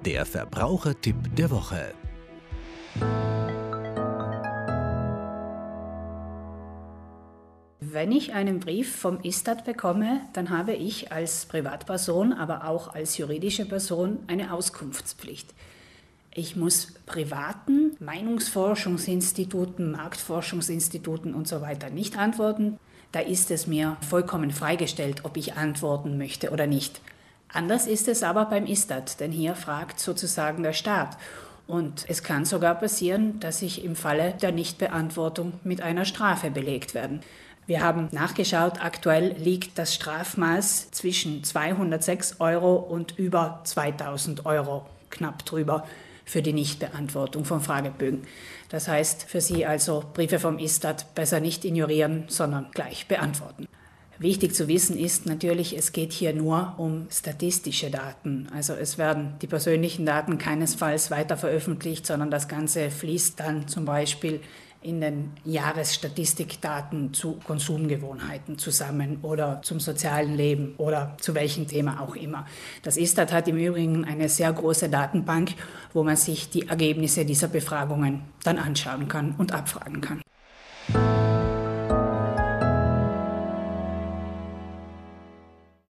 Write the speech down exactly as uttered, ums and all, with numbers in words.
Der Verbrauchertipp der Woche. Wenn ich einen Brief vom Istat bekomme, dann habe ich als Privatperson, aber auch als juristische Person eine Auskunftspflicht. Ich muss privaten Meinungsforschungsinstituten, Marktforschungsinstituten und so weiter nicht antworten. Da ist es mir vollkommen freigestellt, ob ich antworten möchte oder nicht. Anders ist es aber beim Istat, denn hier fragt sozusagen der Staat. Und es kann sogar passieren, dass ich im Falle der Nichtbeantwortung mit einer Strafe belegt werde. Wir haben nachgeschaut, aktuell liegt das Strafmaß zwischen zweihundertsechs Euro und über zweitausend Euro, knapp drüber, für die Nichtbeantwortung von Fragebögen. Das heißt für Sie also, Briefe vom Istat besser nicht ignorieren, sondern gleich beantworten. Wichtig zu wissen ist natürlich, es geht hier nur um statistische Daten. Also es werden die persönlichen Daten keinesfalls weiter veröffentlicht, sondern das Ganze fließt dann zum Beispiel in den Jahresstatistikdaten zu Konsumgewohnheiten zusammen oder zum sozialen Leben oder zu welchem Thema auch immer. Das Istat hat im Übrigen eine sehr große Datenbank, wo man sich die Ergebnisse dieser Befragungen dann anschauen kann und abfragen kann.